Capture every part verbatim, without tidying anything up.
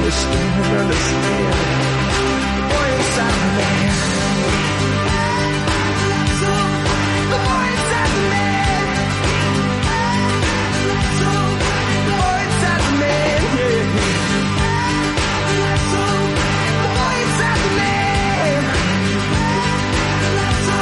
understand, understand. The boy inside the man. So, the boy inside the man. So, the boy inside the man. Yeah. So, the boy inside the man. So,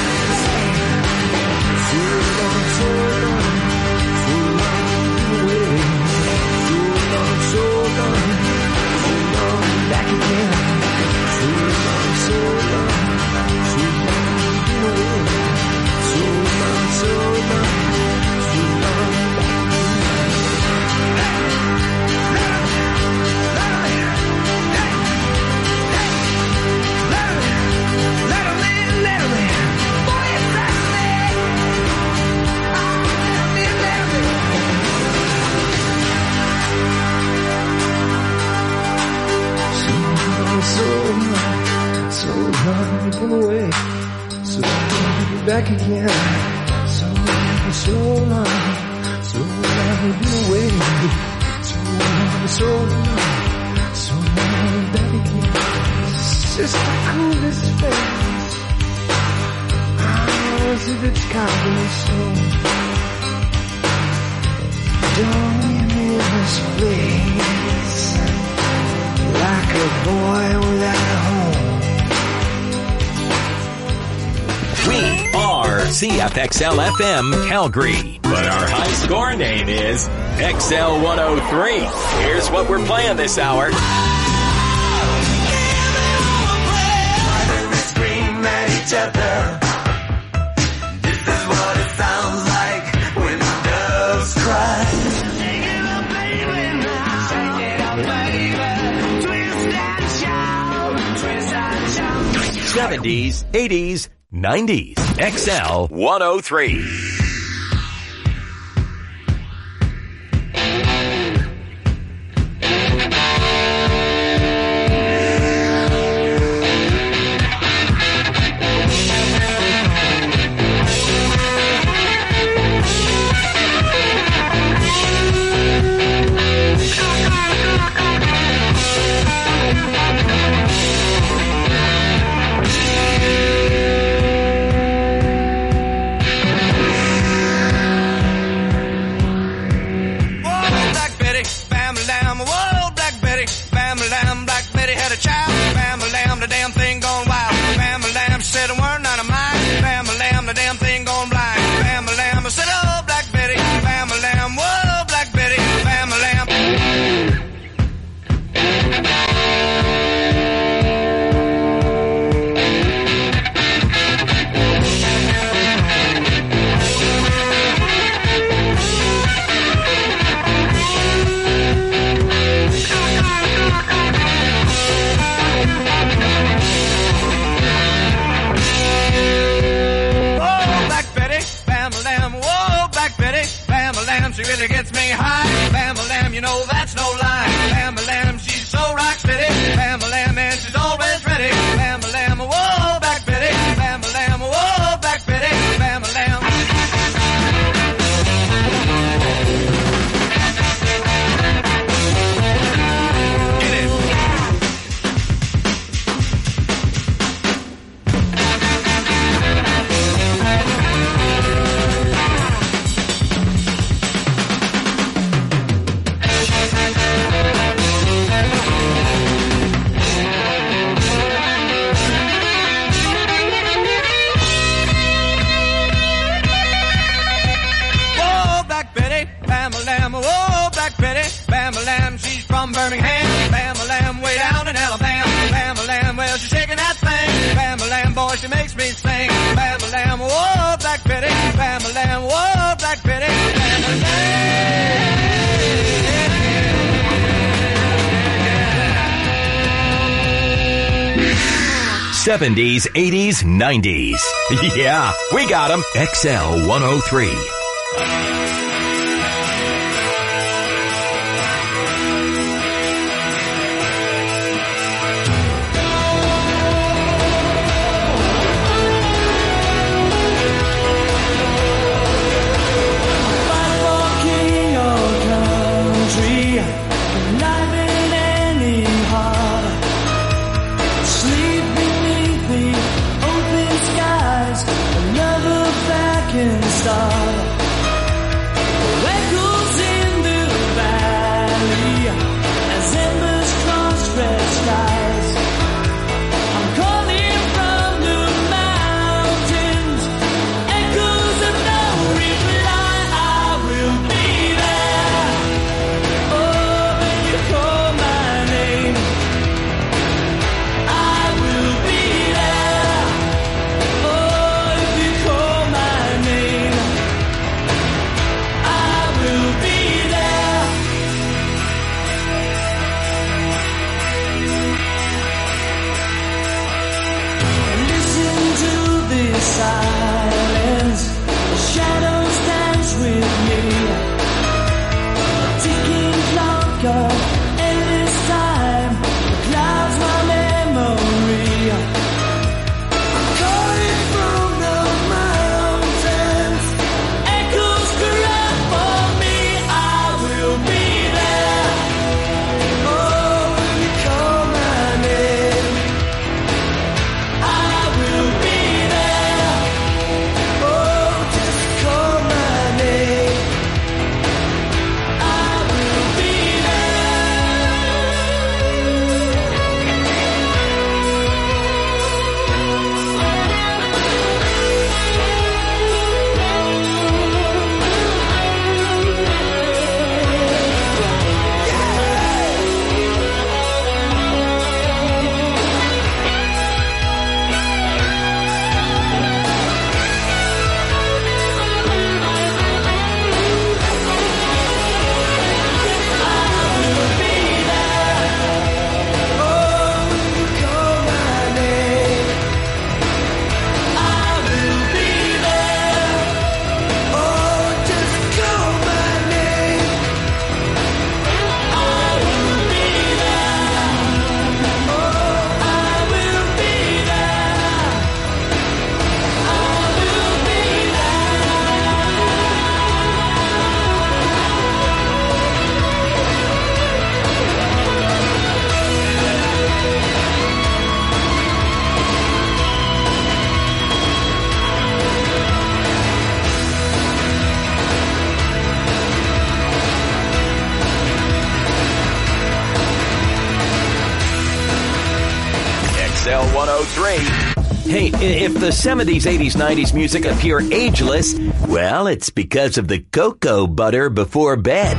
so long, so long, so long away. So long, so long, so long back again. So long, so long, so long away. So long, so long, so long back again. Let him in, let him in, let him in. Boy, it's that man. Let him in, let him in. So long, so long, you've been away. So long, you'll be back again. So long, so long, so long, you've been away. So long, so long, so long, you're back again. It's just the coolest face. Oh, is it its combination? Don't leave me in this place. Like a boy without a home. We are C F X L F M Calgary, but our high score name is X L one oh three. Here's what we're playing this hour. Scream at each other. This is what it sounds like when doves cry. Shake it up, baby, now. Shake it up, baby. Twist and shout. Twist and shout. seventies, eighties, nineties. X L one oh three. She really gets me high. Bam-a-lam, you know that's no lie. Bam-a-lam, she's so rock steady. Bam-a-lam, and she's always ready. Bam-a-lam, whoa, back Betty. Bam-a-lam, whoa, back Betty. Bam-a-lam. Get it. Bam-a-lam, whoa, Black Betty. Bam-a-lam, she's from Birmingham. Bam-a-lam, way down in Alabama. Bam-a-lam, well, she's shaking that thing. Bam-a-lam, boy, she makes me sing. Bam-a-lam, whoa, Black Betty. Bam-a-lam, whoa, Black Betty. Bam-a-lam. seventies, eighties, nineties. Yeah, we got them. X L one oh three. L one oh three. Hey, if the seventies, eighties, nineties music appear ageless, well, it's because of the cocoa butter before bed.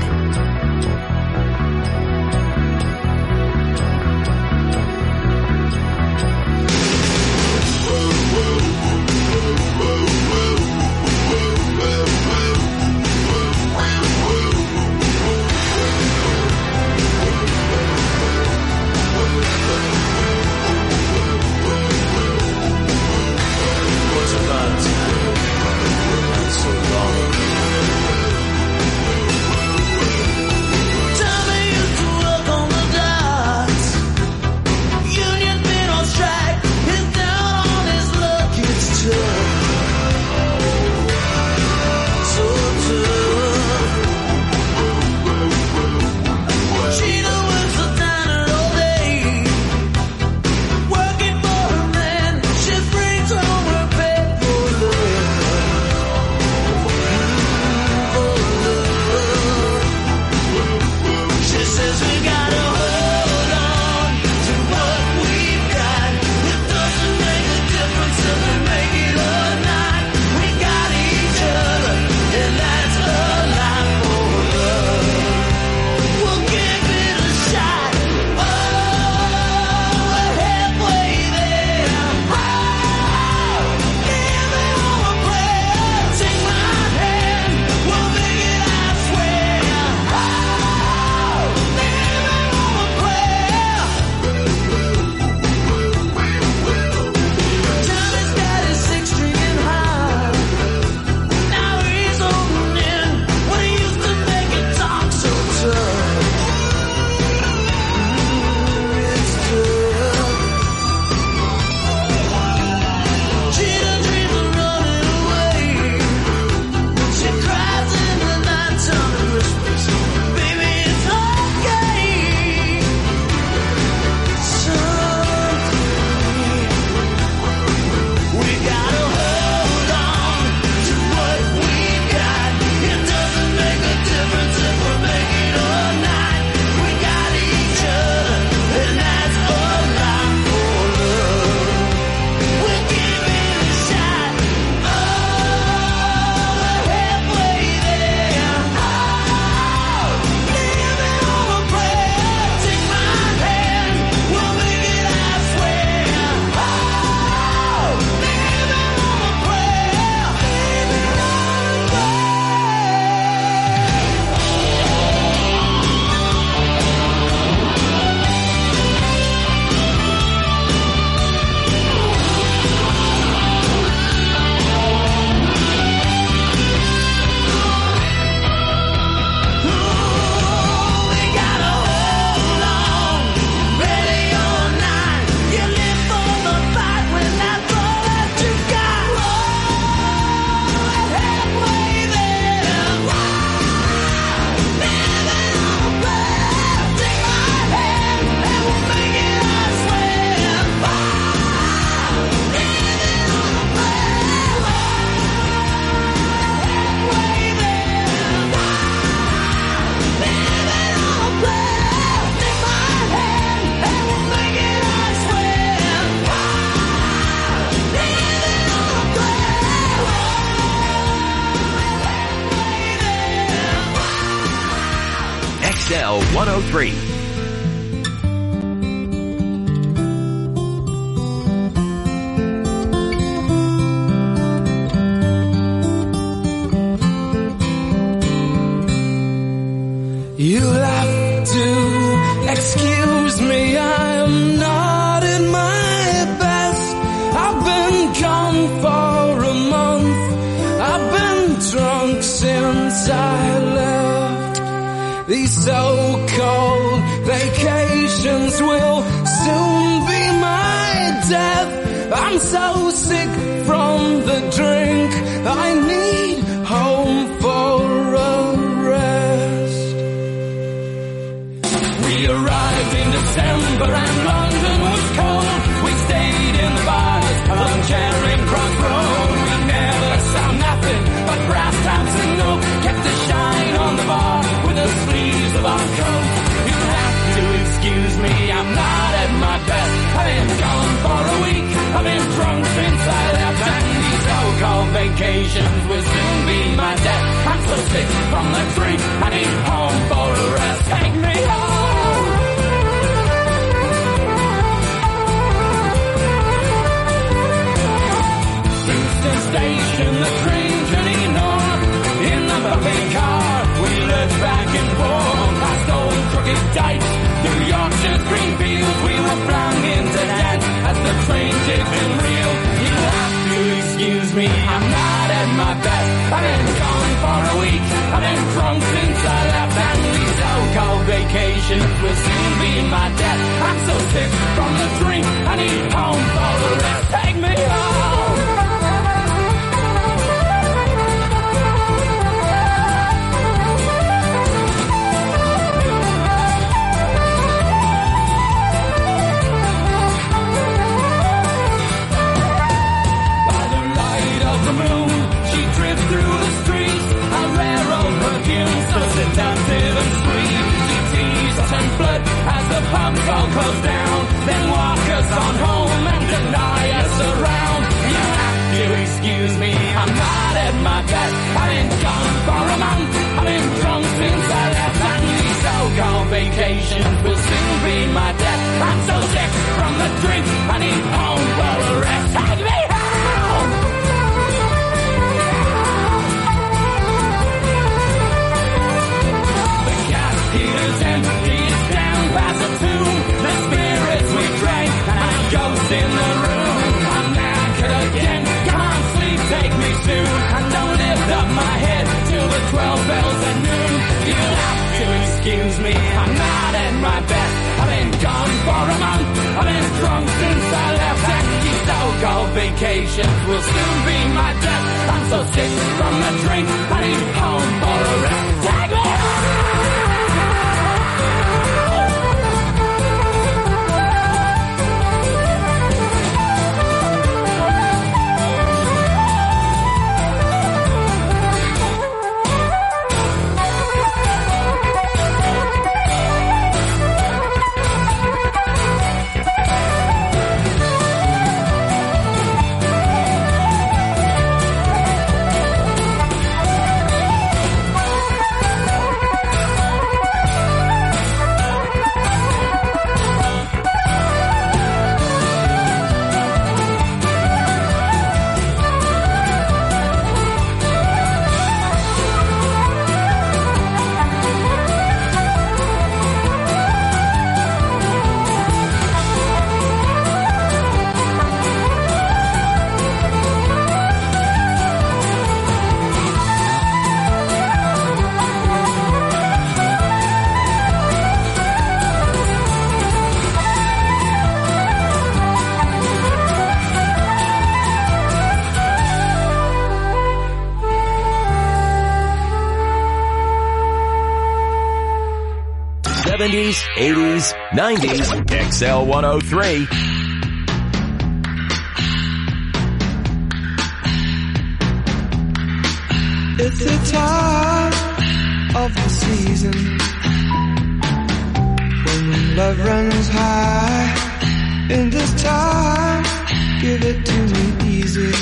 X L one oh three. You'll have to excuse me, I'm not at my best. I've been gone for a month, I've been drunk since I left. These so-called vacations will soon be my death. I'm so sick from the drink, I need home for a rest. We arrived in December and London was cold. We stayed in the bars along Charing Cross Road. We never saw nothing but brass taps and oak. Kept the shine on the bar with the sleeves of our coat. You have to excuse me, I'm not at my best. I've been gone for vacations will soon be my death. I'm so sick from the drink, I need home for a rest. Take me home. Houston Station, the train journey north. In the bumpy car, we looked back and forth. Past old crooked dikes, through Yorkshire's green fields. We were flung into dance as the train jigged and reeled. You have to excuse me, I'm not at my best. I've been gone for a week, I've been drunk since I left. And these so-called vacations will soon be my death. I'm so sick from the drink, I need home for the rest. Take me home. Seductive and sweet, she teased us and blood as the pubs all closed down. Then walk us on home and deny us around. You have to excuse me, I'm not at my best. I've been gone for a month, I've been drunk since I left. And these so-called vacations will soon be my death. I'm so sick from the drink, I need home for a rest. Take me home! Heater's empty, it's down past the tomb. The spirits we drank, and a ghost in the room. I'm knackered again, come on sleep, take me soon. And don't lift up my head till the twelve bells at noon. You'll have to excuse me, I'm not at my best. I've been gone for a month, I've been drunk since I left. And these so-called vacations will soon be my death. I'm so sick from the drink, I need home for a rest. Take me home! seventies, eighties, nineties, X L one oh three. It's the time of the season when love runs high. In this time, give it to me easy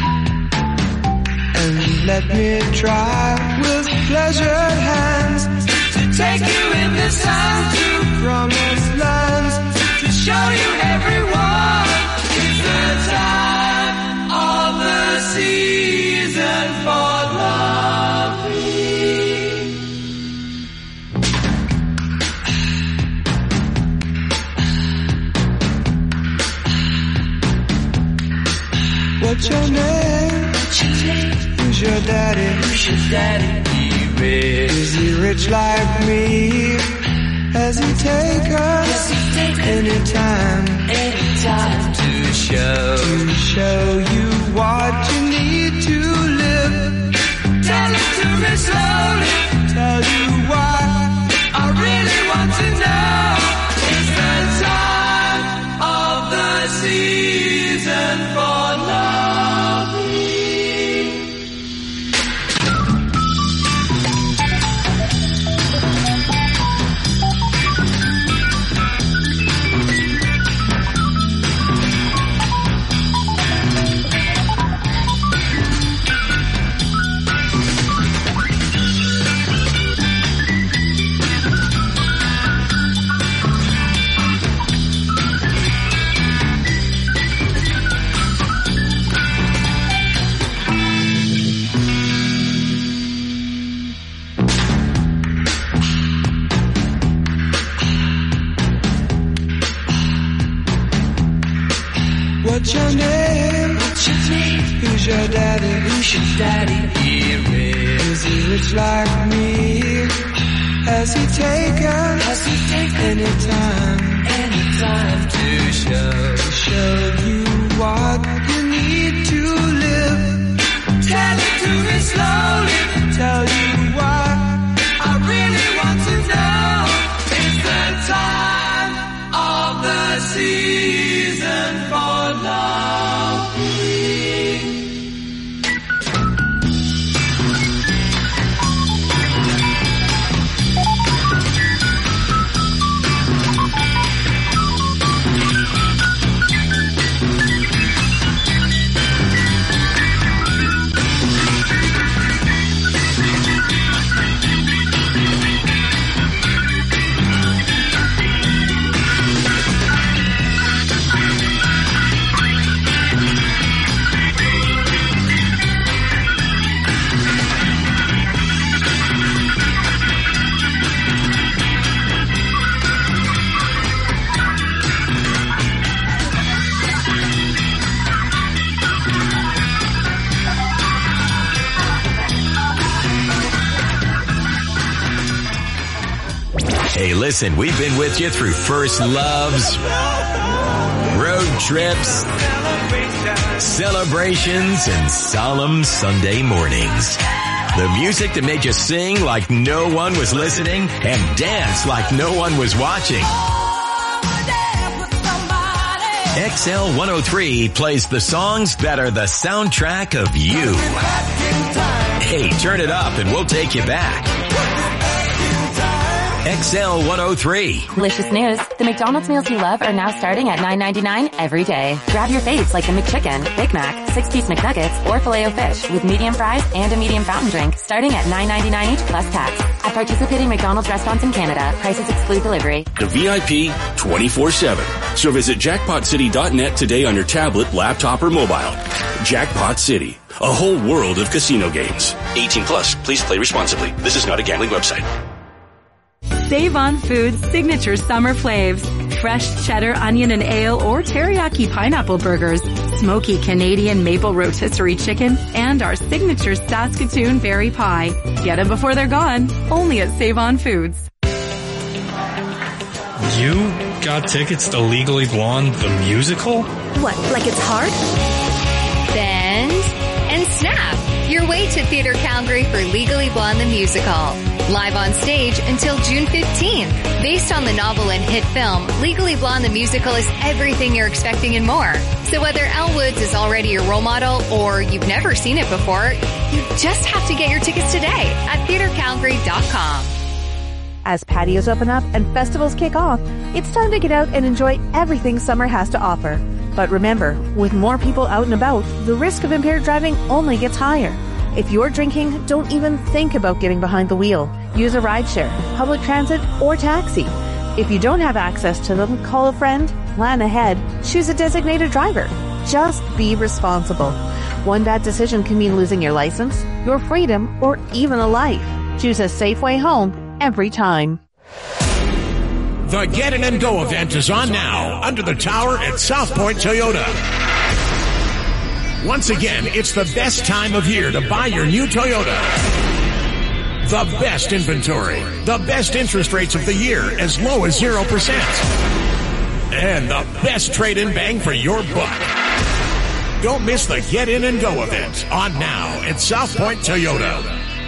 and let me try with pleasured hands to take you in this time to promised lands, to show you everyone. It's the time of the season for loving. What's your name? What's your name? Who's your daddy? Who's your daddy? He rich. Is he rich like me? Has he take us anytime? Anytime to show to show you what you need to live. Tell it to me slowly. Tell you why I really want to know. It's the time of the season for loving. What's your name? What's your name? Who's your daddy? Who's your daddy? Is he rich like me? Has he taken? Has he taken any time? Any time to show show you what you need to live? Tell it to me slowly. Tell you what I really want to know. It's the time of the season for loving. Hey, listen, we've been with you through first loves, road trips, celebrations, and solemn Sunday mornings. The music that made you sing like no one was listening and dance like no one was watching. X L one oh three plays the songs that are the soundtrack of you. Hey, turn it up and we'll take you back. X L one oh three. Delicious news. The McDonald's meals you love are now starting at nine ninety-nine every day. Grab your faves like the McChicken, Big Mac, six-piece McNuggets, or Filet-O-Fish with medium fries and a medium fountain drink starting at nine ninety-nine each plus tax. At participating McDonald's restaurants in Canada, prices exclude delivery. The V I P twenty-four seven. So visit jackpot city dot net today on your tablet, laptop, or mobile. Jackpot City. A whole world of casino games. eighteen plus. Please play responsibly. This is not a gambling website. Save on Foods signature summer flavs. Fresh cheddar, onion, and ale or teriyaki pineapple burgers, smoky Canadian maple rotisserie chicken, and our signature Saskatoon berry pie. Get them before they're gone. Only at Save on Foods. You got tickets to Legally Blonde, the musical? What, like it's hard? Bend and snap your way to Theatre Calgary for Legally Blonde, the musical. Live on stage until June fifteenth. Based on the novel and hit film, Legally Blonde the musical is everything you're expecting and more. So whether Elle Woods is already your role model or you've never seen it before, you just have to get your tickets today at theatre calgary dot com. As patios open up and festivals kick off, it's time to get out and enjoy everything summer has to offer. But remember, with more people out and about, the risk of impaired driving only gets higher. If you're drinking, don't even think about getting behind the wheel. Use a rideshare, public transit, or taxi. If you don't have access to them, call a friend, plan ahead, choose a designated driver. Just be responsible. One bad decision can mean losing your license, your freedom, or even a life. Choose a safe way home every time. The Get In and Go event is on now, under the tower at South Point Toyota. Once again, it's the best time of year to buy your new Toyota. The best inventory, the best interest rates of the year, as low as zero percent. And the best trade-in bang for your buck. Don't miss the Get In and Go event, on now at South Point Toyota.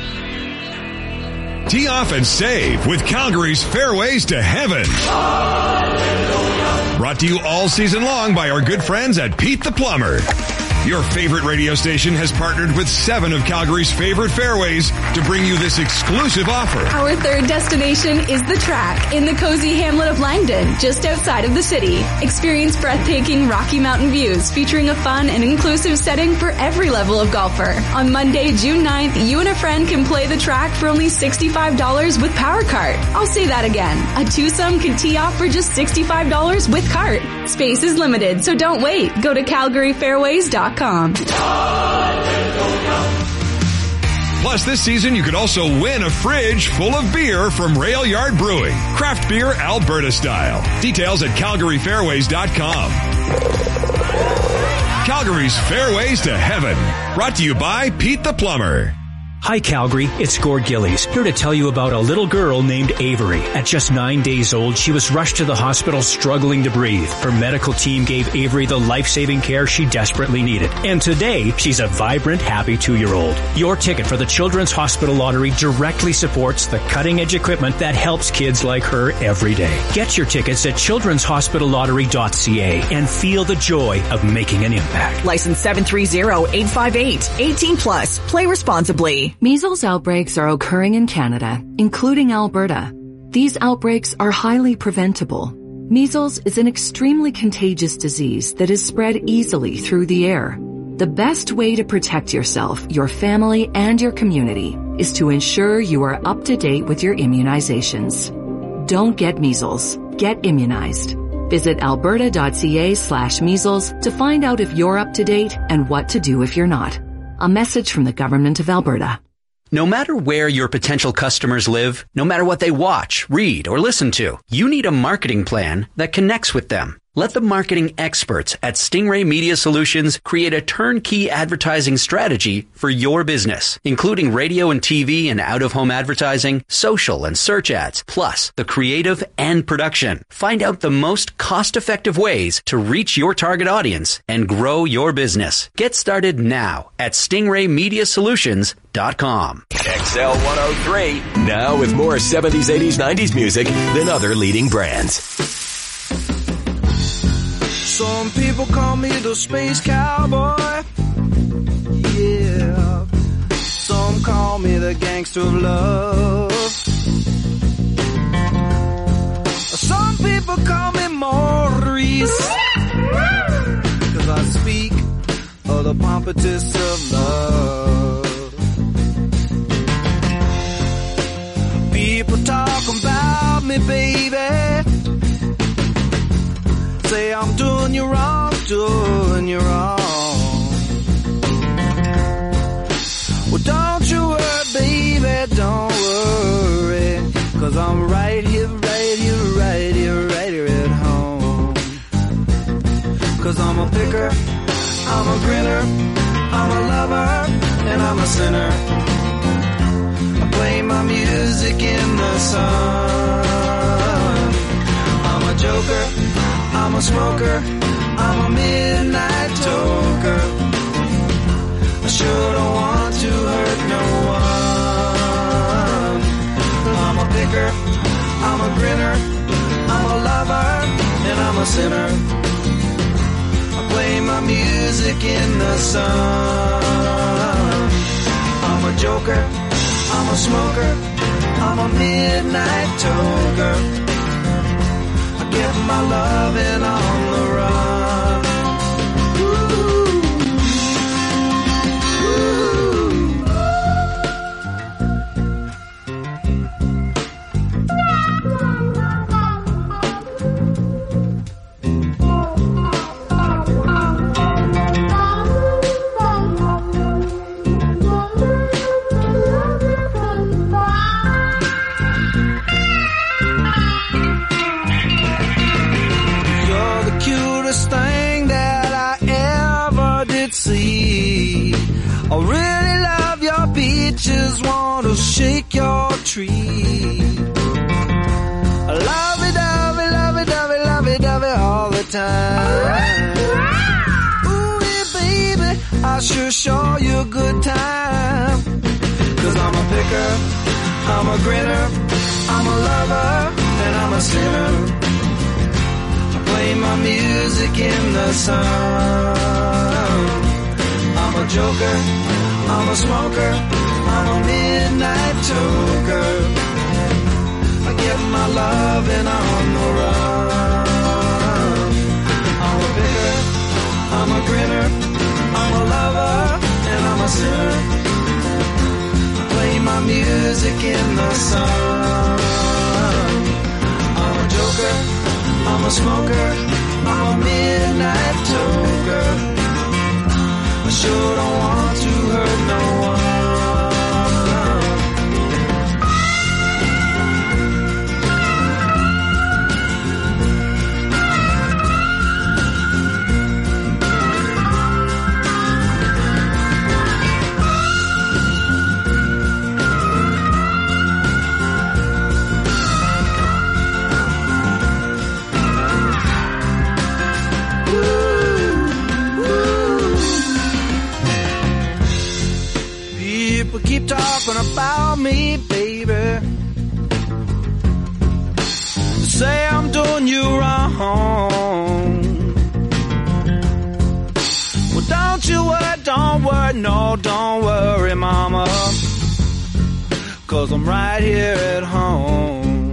Tee off and save with Calgary's Fairways to Heaven. Brought to you all season long by our good friends at Pete the Plumber. Your favorite radio station has partnered with seven of Calgary's favorite fairways to bring you this exclusive offer. Our third destination is The Track in the cozy hamlet of Langdon, just outside of the city. Experience breathtaking Rocky Mountain views featuring a fun and inclusive setting for every level of golfer. On Monday, June ninth, you and a friend can play The Track for only sixty-five dollars with Power Cart. I'll say that again. A twosome can tee off for just sixty-five dollars with Cart. Space is limited, so don't wait. Go to calgary fairways dot com. Plus, this season you could also win a fridge full of beer from Rail Yard Brewing. Craft beer Alberta style. Details at calgary fairways dot com. Calgary's Fairways to Heaven. Brought to you by Pete the Plumber. Hi Calgary, it's Gord Gillies, here to tell you about a little girl named Avery. At just nine days old, she was rushed to the hospital struggling to breathe. Her medical team gave Avery the life-saving care she desperately needed. And today, she's a vibrant, happy two-year-old. Your ticket for the Children's Hospital Lottery directly supports the cutting-edge equipment that helps kids like her every day. Get your tickets at children's hospital lottery dot c a and feel the joy of making an impact. License seven three zero eight five eight. eighteen plus. Play responsibly. Measles outbreaks are occurring in Canada, including Alberta. These outbreaks are highly preventable. Measles is an extremely contagious disease that is spread easily through the air. The best way to protect yourself, your family, and your community is to ensure you are up to date with your immunizations. Don't get measles. Get immunized. Visit alberta dot c a slash measles to find out if you're up to date and what to do if you're not. A message from the Government of Alberta. No matter where your potential customers live, no matter what they watch, read, or listen to, you need a marketing plan that connects with them. Let the marketing experts at Stingray Media Solutions create a turnkey advertising strategy for your business, including radio and T V and out-of-home advertising, social and search ads, plus the creative and production. Find out the most cost-effective ways to reach your target audience and grow your business. Get started now at stingray media solutions dot com. X L one oh three, now with more seventies, eighties, nineties music than other leading brands. Some people call me the space cowboy. Yeah. Some call me the gangster of love. Some people call me Maurice. Cause I speak of the pompatus of love. People talk about me, baby. Say I'm doing you wrong, doing you wrong. Well, don't you worry, baby, don't worry. Cause I'm right here, right here, right here, right here at home. Cause I'm a picker, I'm a grinner, I'm a lover, and I'm a sinner. I play my music in the sun. I'm a joker, I'm a smoker, I'm a midnight toker. I sure don't want to hurt no one. I'm a picker, I'm a grinner, I'm a lover, and I'm a sinner. I play my music in the sun. I'm a joker, I'm a smoker, I'm a midnight toker. Get my loving on the run. Thing that I ever did see. I really love your beaches, want to shake your tree. Lovey dovey, lovey dovey, lovey dovey all the time. Ooh, yeah, baby, I sure show you a good time. Cause I'm a picker, I'm a grinner, I'm a lover, and I'm a sinner. Play my music in the sun. I'm a joker, I'm a smoker, I'm a midnight toker. I get my loving on the run. I'm a picker, I'm a grinner, I'm a lover, and I'm a sinner. I play my music in the sun. I'm a joker, I'm a smoker, I'm a midnight toker. I sure don't want to hurt no one. about me, baby. Say I'm doing you wrong. Well, don't you worry, don't worry, no, don't worry, mama. 'Cause I'm right here at home.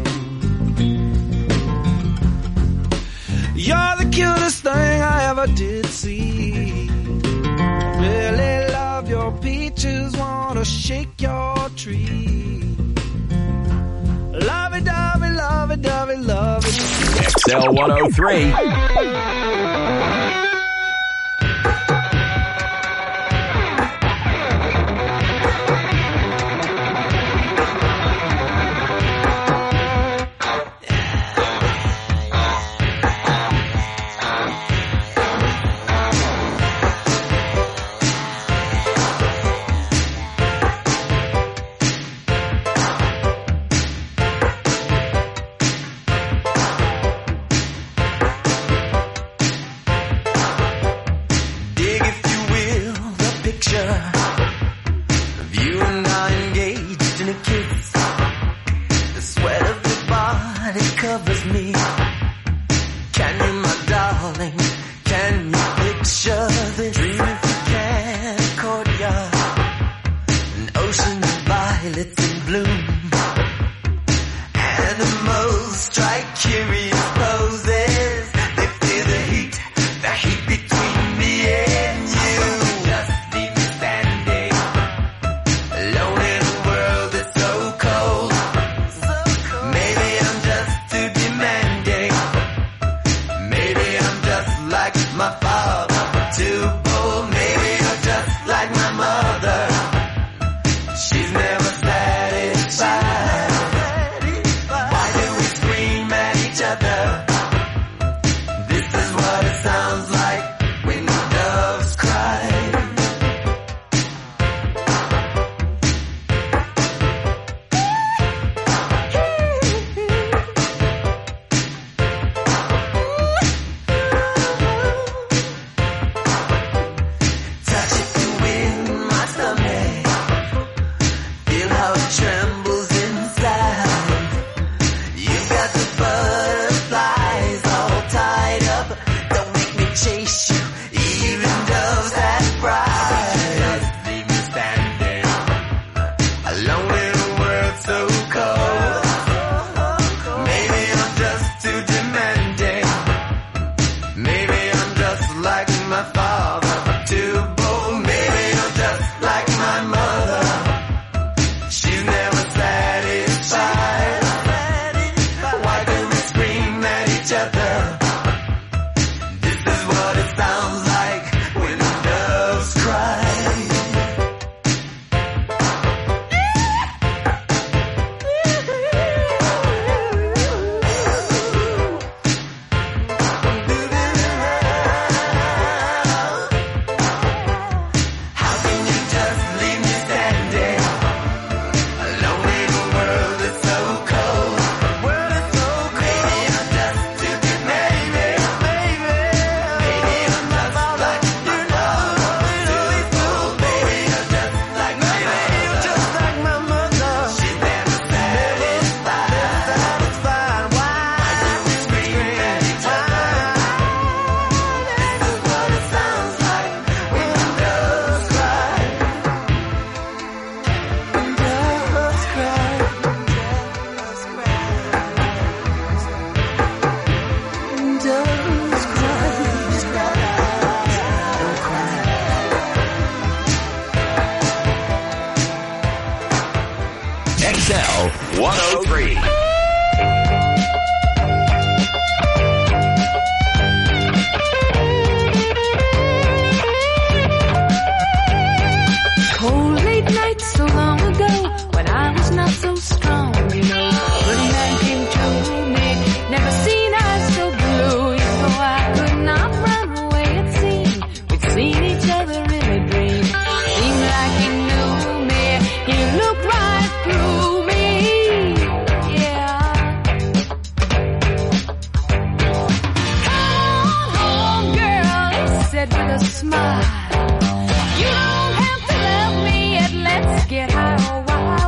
You're the cutest thing I ever did see. Really love your peaches, wanna shake your tree. Love it, love it, love it, love it, love it. X L one oh three. X L one oh three. Cold late nights so long ago when I was not so strong, you know. When a man came to me, never seen eyes so blue, you know. I could not run away, it seemed. We'd seen each other in a dream. Seemed like he knew me, he looked right through me, yeah. Come on home, girl, he said with a smile. You don't have to love me yet, let's get high a while.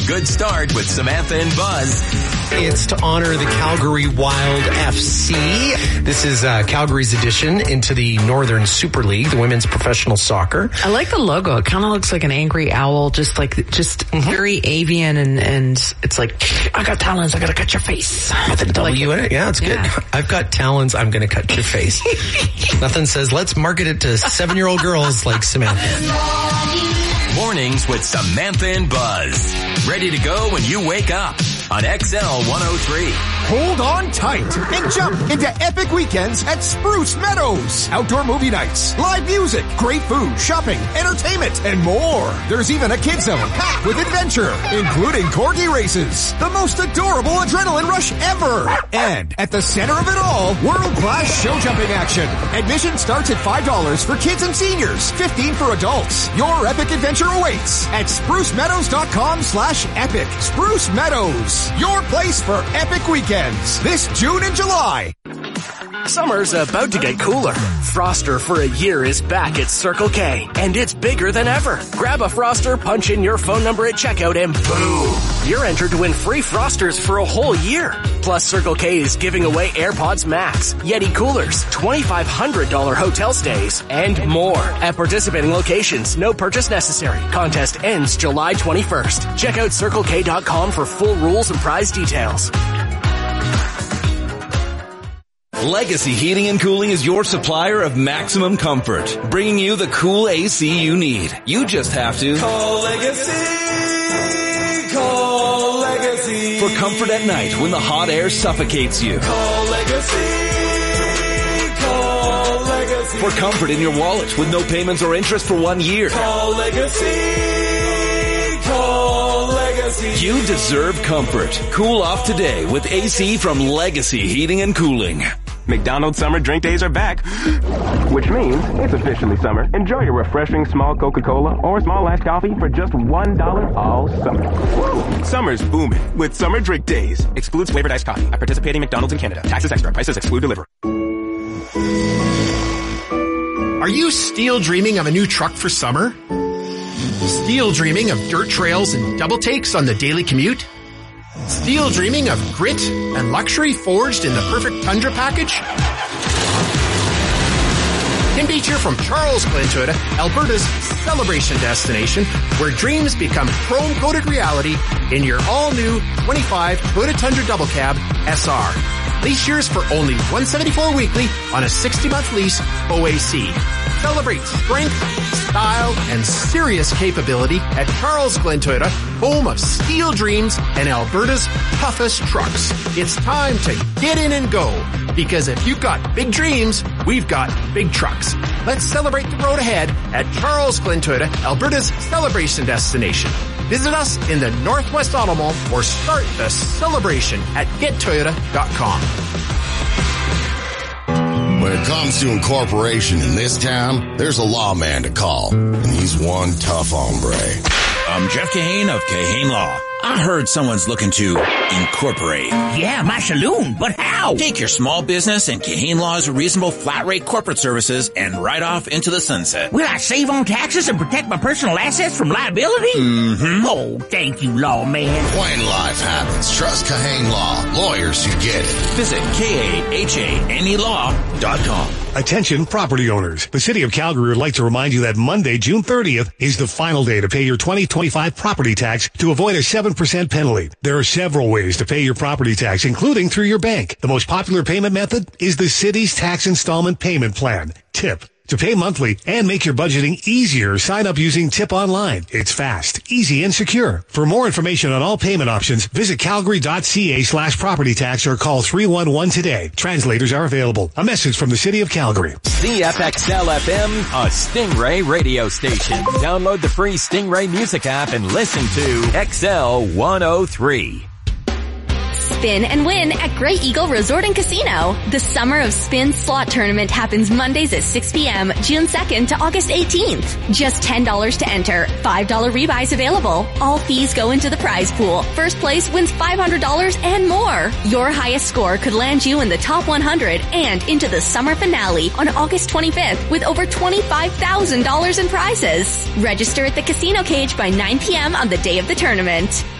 good start with Samantha and Buzz. It's to honor the Calgary Wild F C. This is uh, Calgary's addition into the Northern Super League, the women's professional soccer. I like the logo. It kind of looks like an angry owl, just like, just mm-hmm. very avian, and, and it's like, I got talons, I gotta cut your face. With a W like in it? Yeah, it's yeah. good. I've got talons, I'm gonna cut your face. Nothing says, let's market it to seven-year-old girls like Samantha. Mornings with Samantha and Buzz. Ready to go when you wake up on X L one oh three. Hold on tight and jump into epic weekends at Spruce Meadows. Outdoor movie nights, live music, great food, shopping, entertainment, and more. There's even a kid zone packed with adventure, including corgi races, the most adorable adrenaline rush ever. And at the center of it all, world-class show jumping action. Admission starts at five dollars for kids and seniors, fifteen dollars for adults. Your epic adventure awaits at sprucemeadows.com slash epic. Spruce Meadows, your place for epic weekends this June and July. Summer's about to get cooler. Froster for a year is back at Circle K, and it's bigger than ever. Grab a Froster, punch in your phone number at checkout, and boom! You're entered to win free Frosters for a whole year. Plus, Circle K is giving away AirPods Max, Yeti coolers, twenty-five hundred dollars hotel stays, and more. At participating locations, no purchase necessary. Contest ends July twenty-first. Check out circle k dot com for full rules and prize details. Legacy Heating and Cooling is your supplier of maximum comfort, bringing you the cool A C you need. You just have to call Legacy. Call Legacy. For comfort at night when the hot air suffocates you. Call Legacy. Call Legacy. For comfort in your wallet with no payments or interest for one year. Call Legacy. Call Legacy. You deserve comfort. Cool off today with A C from Legacy Heating and Cooling. McDonald's summer drink days are back, which means it's officially summer. Enjoy your refreshing small Coca-Cola or small iced coffee for just one dollar all summer. Woo! Summer's booming with summer drink days. Excludes flavored iced coffee at participating McDonald's in Canada. Taxes extra. Prices exclude delivery. Are you still dreaming of a new truck for summer? Still dreaming of dirt trails and double takes on the daily commute? Still dreaming of grit and luxury forged in the perfect Tundra package? Tim Beach here from Charles Glen Toyota, Alberta's celebration destination, where dreams become chrome-coated reality in your all-new twenty-five Toyota Tundra Double Cab S R. Lease yours for only one hundred seventy-four dollars weekly on a sixty-month lease O A C. Celebrate strength, style, and serious capability at Charles Glen Toyota, home of steel dreams and Alberta's toughest trucks. It's time to get in and go, because if you've got big dreams, we've got big trucks. Let's celebrate the road ahead at Charles Glen Toyota, Alberta's celebration destination. Visit us in the Northwest Auto Mall or start the celebration at get toyota dot com. When it comes to incorporation in this town, there's a lawman to call, and he's one tough hombre. I'm Jeff Kahane of Kahane Law. I heard someone's looking to incorporate. Yeah, my saloon, but how? Take your small business and Kahane Law's reasonable flat rate corporate services and ride off into the sunset. Will I save on taxes and protect my personal assets from liability? Mm-hmm. Oh, thank you, lawman. When life happens, trust Kahane Law. Lawyers who get it. Visit K A H A N E law dot com. Attention property owners. The City of Calgary would like to remind you that Monday, June thirtieth is the final day to pay your twenty twenty-five property tax to avoid a seven percent penalty. There are several ways to pay your property tax, including through your bank. The most popular payment method is the city's tax installment payment plan, TIP. To pay monthly and make your budgeting easier, sign up using TIP Online. It's fast, easy, and secure. For more information on all payment options, visit calgary.ca slash property tax or call three one one today. Translators are available. A message from the City of Calgary. C F X L F M, a Stingray radio station. Download the free Stingray music app and listen to X L one oh three. Spin and win at Great Eagle Resort and Casino. The Summer of Spin Slot Tournament happens Mondays at six p.m., June second to August eighteenth. Just ten dollars to enter. five dollars rebuys available. All fees go into the prize pool. First place wins five hundred dollars and more. Your highest score could land you in the top one hundred and into the summer finale on August twenty-fifth with over twenty-five thousand dollars in prizes. Register at the casino cage by nine p.m. on the day of the tournament.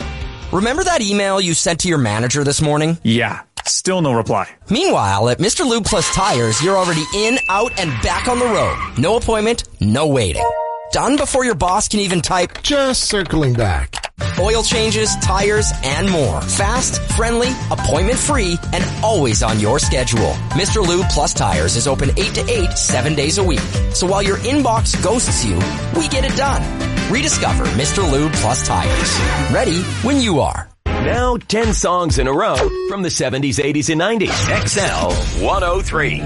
remember that email you sent to your manager this morning? Yeah, still no reply. Meanwhile, at Mister Lube Plus Tires, you're already in, out, and back on the road. No appointment, no waiting. Done before your boss can even type, just circling back. Oil changes, tires, and more. Fast, friendly, appointment-free, and always on your schedule. Mister Lube Plus Tires is open eight to eight, seven days a week. So while your inbox ghosts you, we get it done. Rediscover Mister Lube Plus Tires. Ready when you are. Now, ten songs in a row from the seventies, eighties, and nineties. X L one oh three.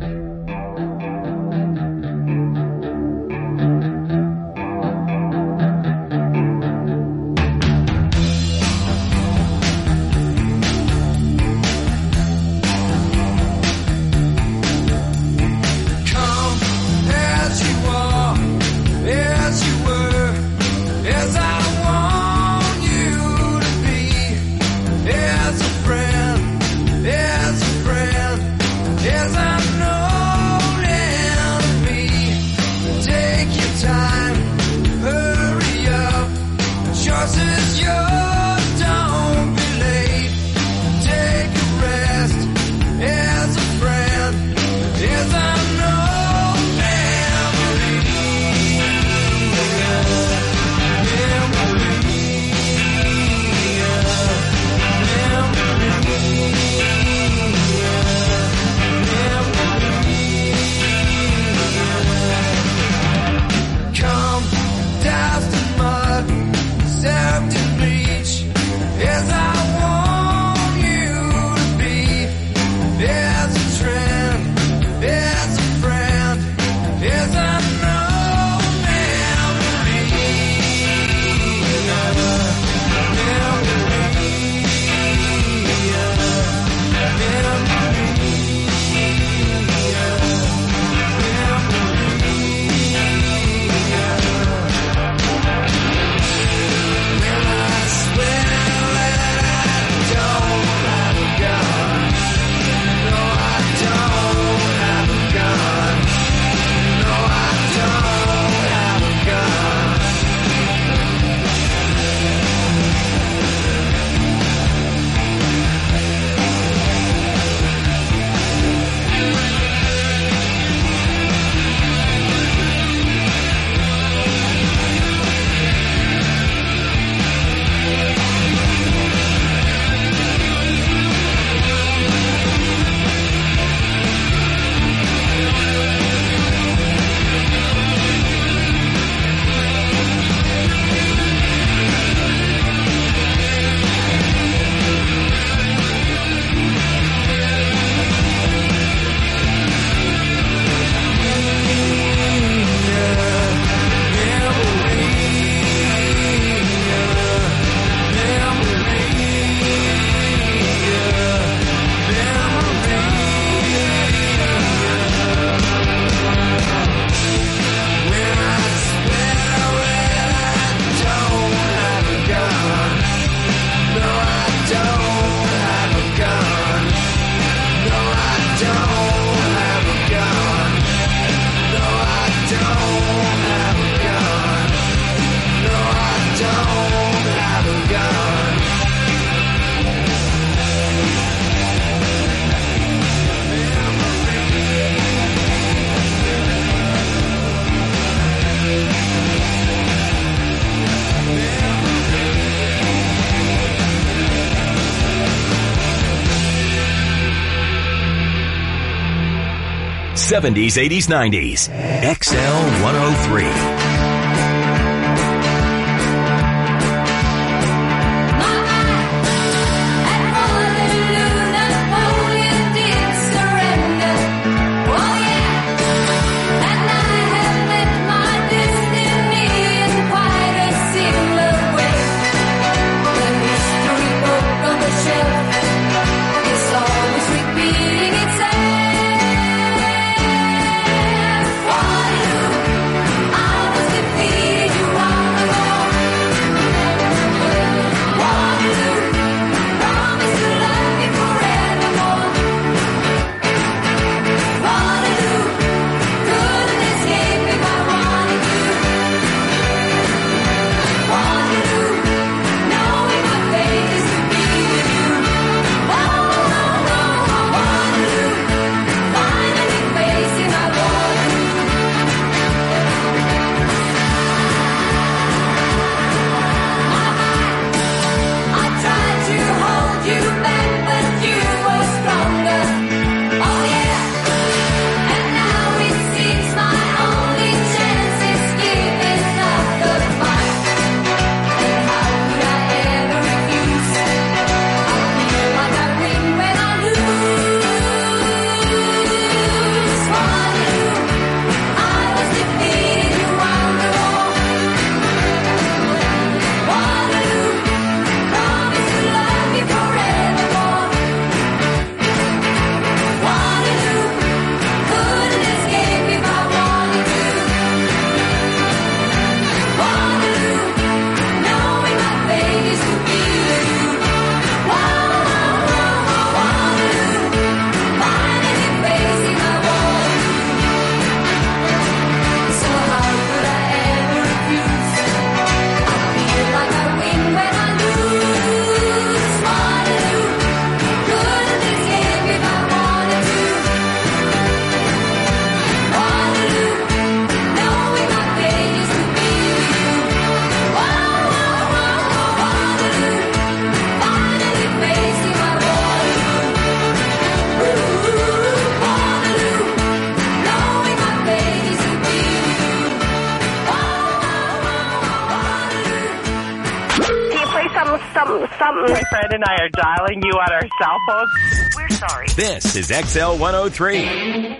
seventies, eighties, nineties. X L one oh three. I was something? My friend and I are dialing you on our cell phones. We're sorry. This is X L one oh three.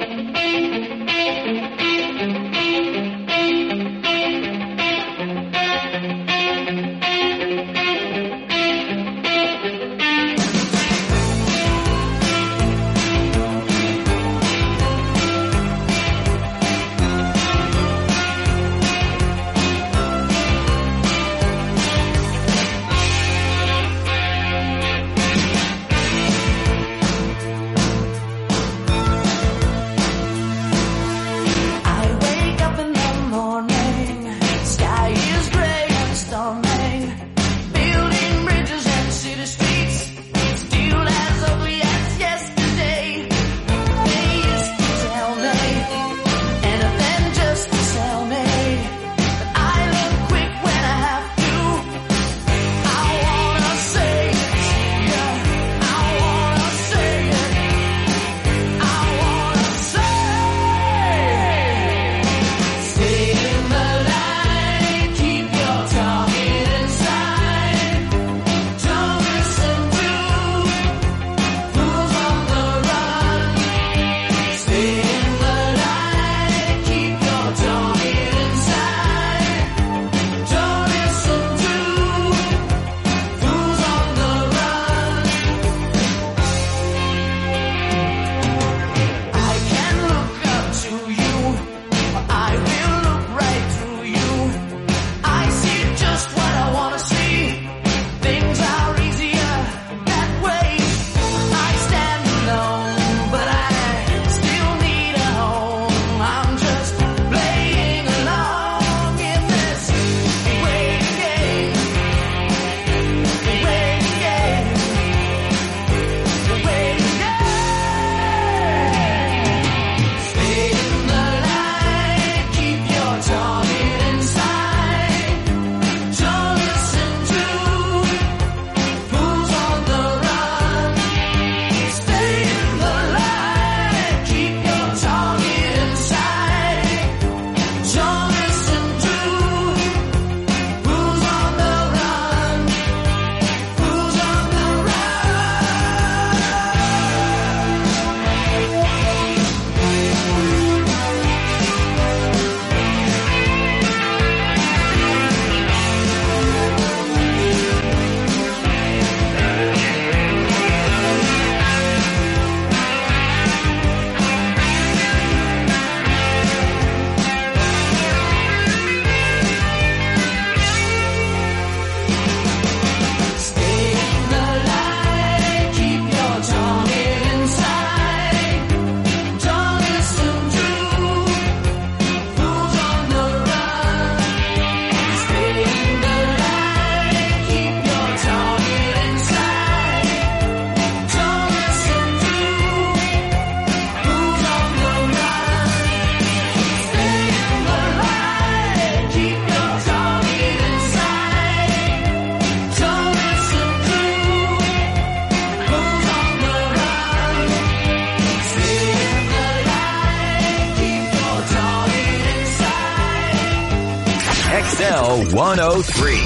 X L one oh three.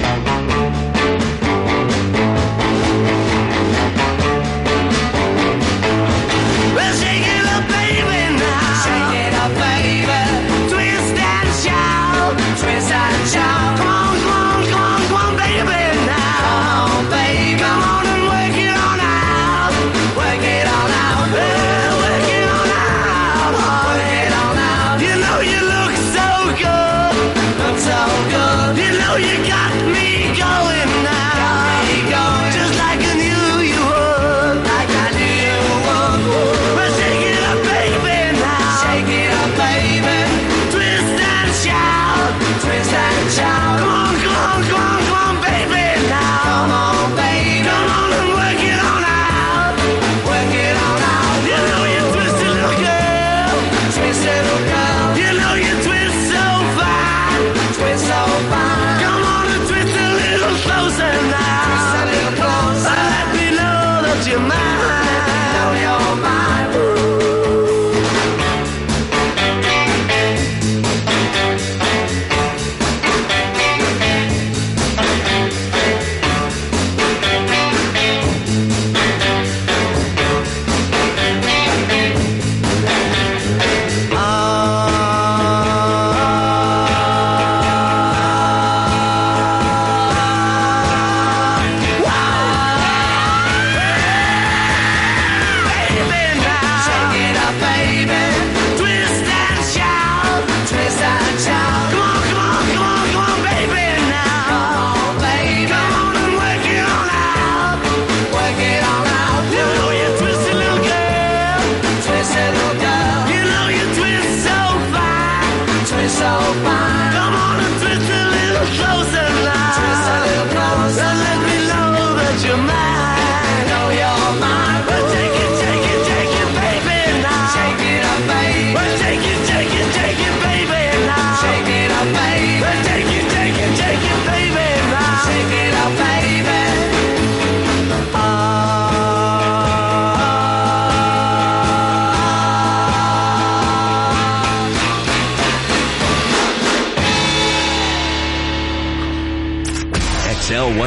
Well, shake it up, baby, now. Shake it up, baby. Twist and shout. Twist and shout. Come on, come on, come on, come on, baby, now. Come on, baby. Come on and work it on out. Work it on out. Well, work it on out. Work it on out. You know you look so good. Look so good. You know you got me going.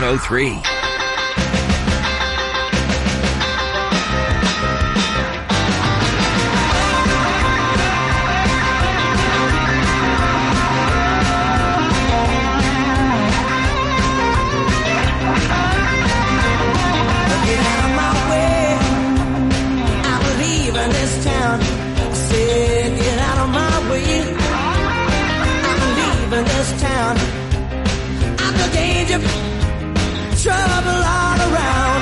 oh three. Trouble all around.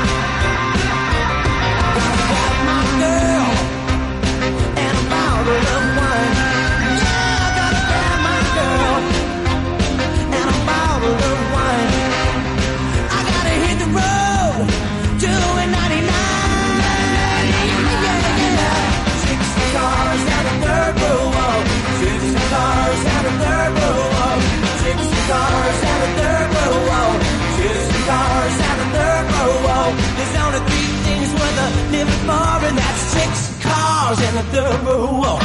Got my girl and a bottle of wine. Yeah, I gotta grab my girl and a bottle of wine. I gotta hit the road, doing ninety-nine. Yeah, yeah. Sixty cars down the third row. Sixty cars down the third row. Sixty cars down the third row. Sixty cars down the third row. There's only three things worth a living for, and that's six cars in the third row.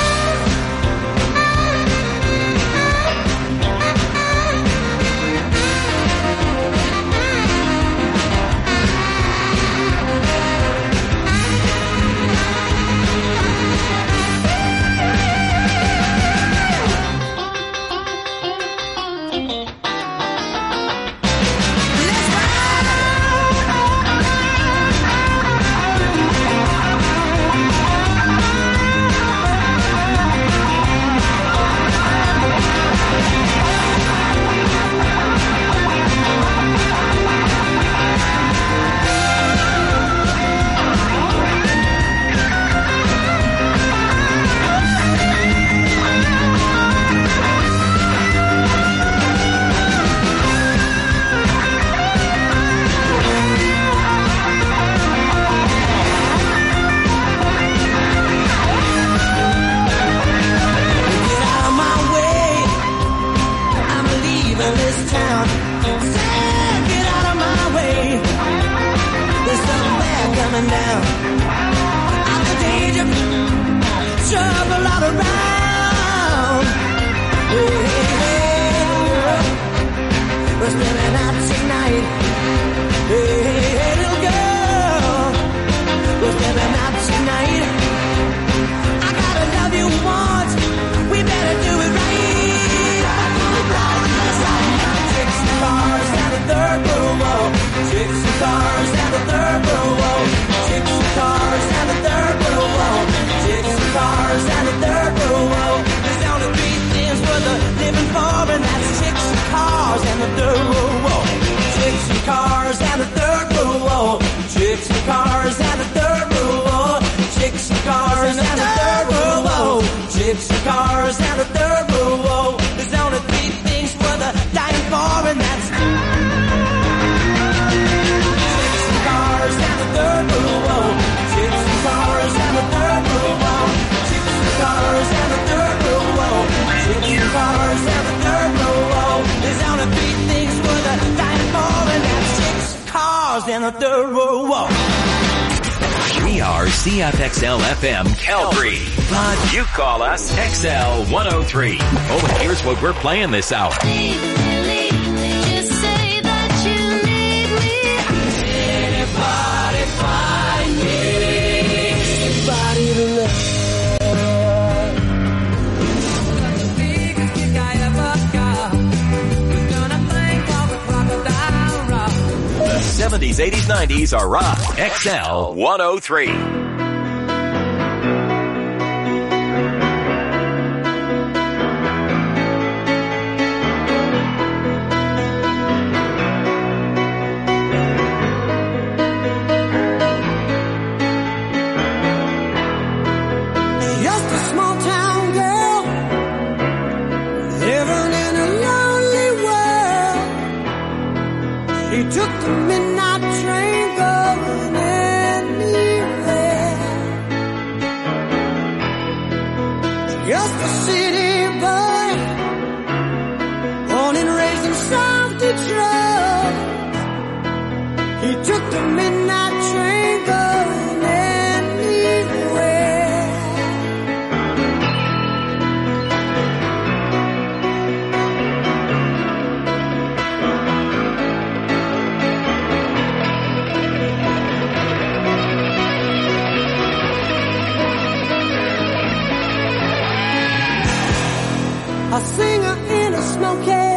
We are C F X L F M Calgary, but you call us X L one oh three. Oh, and here's what we're playing this hour. Anybody find me? Somebody to love. Got the biggest kick I ever got. We're gonna think of a crocodile rock. The seventies, eighties, nineties are rock. X L one oh three. Took the midnight train going anywhere. Just a city boy, born and raised in South Detroit. He took the midnight train going anywhere. a singer in a smoky